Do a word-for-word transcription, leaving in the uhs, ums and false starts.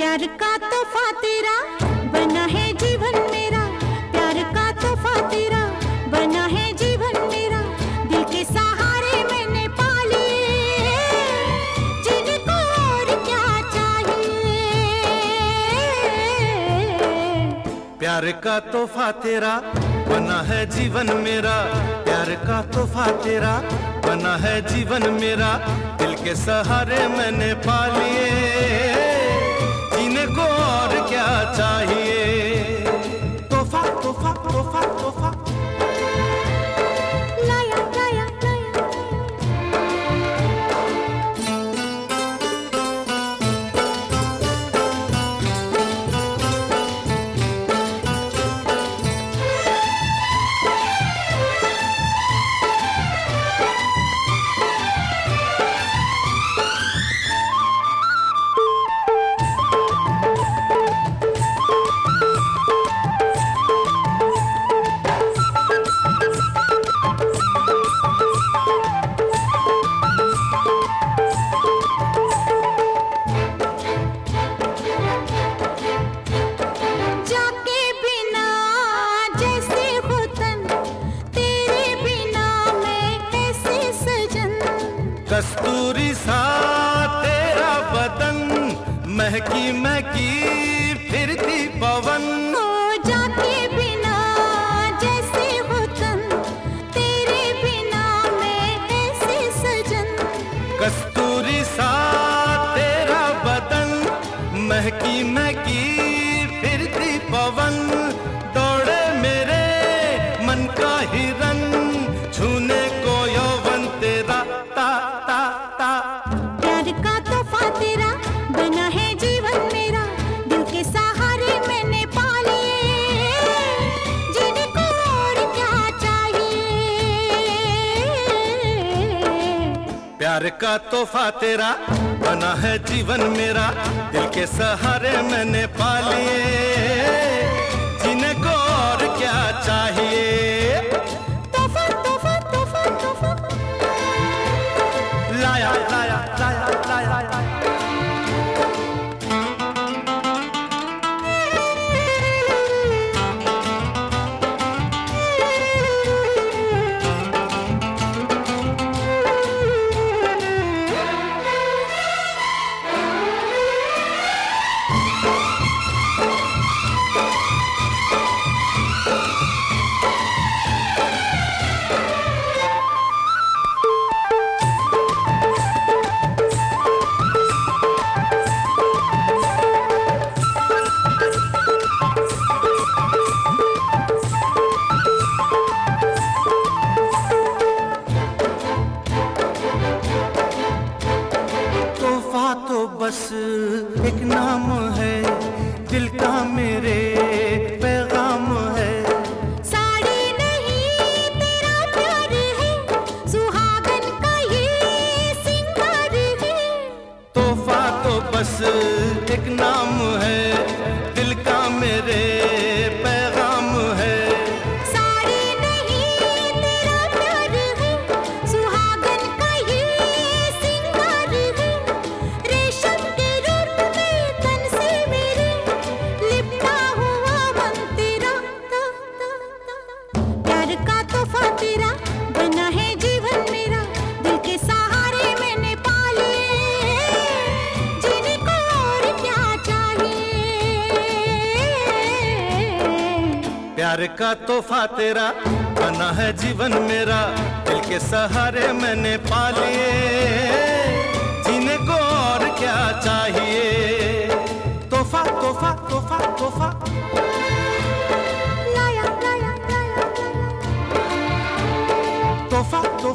प्यार का तोहफा तेरा बना है जीवन मेरा, प्यार का तोहफा तेरा बना है जीवन मेरा, दिल के सहारे मैंने पा लिए, जीने को और क्या चाहिए। प्यार का तोहफा तेरा बना है जीवन मेरा, प्यार का तोहफा तेरा बना है जीवन मेरा, दिल के सहारे मैंने पा लिए, जीने को और क्या चाहिए। तोहफा तोहफा तोहफा तोहफा लाया लाया लाया कस्तूरी सा तेरा बदन, महकी महकी फिरती पवन, हो जाके बिना जैसे वतन, तेरे बिना मैं ऐसे सजन। कस्तूरी सा तेरा बदन, महकी महकी फिरती पवन, दौड़े मेरे मन का हिरन, छूने को यौवन तेरा ता ता ता। प्यार का तोहफा तेरा बना है जीवन मेरा, दिल के सहारे मैंने पा लिए, जीने को और क्या चाहिए। प्यार का तोहफा तेरा बना है जीवन मेरा, दिल के सहारे मैंने पा लिए, जीने को और क्या चाहिए। तोहफा तोहफा तोहफा तोहफा लाया लाया लाया लाया तो बस एक नाम है, दिल का मेरे पैगाम है। साड़ी नहीं तेरा प्यार है, सुहागन का ये सिंगार है। तोहफा तो बस एक नाम है, दिल का मेरे पैगाम है। साड़ी नहीं तेरा प्यार है, सुहागन का ये सिंगार है। रेशम के रूप में तन से मेरे लिपटा हुआ मन तेरा ता ता ता। प्यार का तोहफा तेरा बना है जीवन मेरा, दिल के सहारे मैंने पा लिए, जीने को और क्या चाहिए। प्यार का तोहफा तेरा बना है जीवन मेरा, दिल के सहारे मैंने पा लिए, जीने को और क्या चाहिए। तोहफा तोहफा तोहफा तोहफा लाया लाया लाया लाया तोहफा तोहफा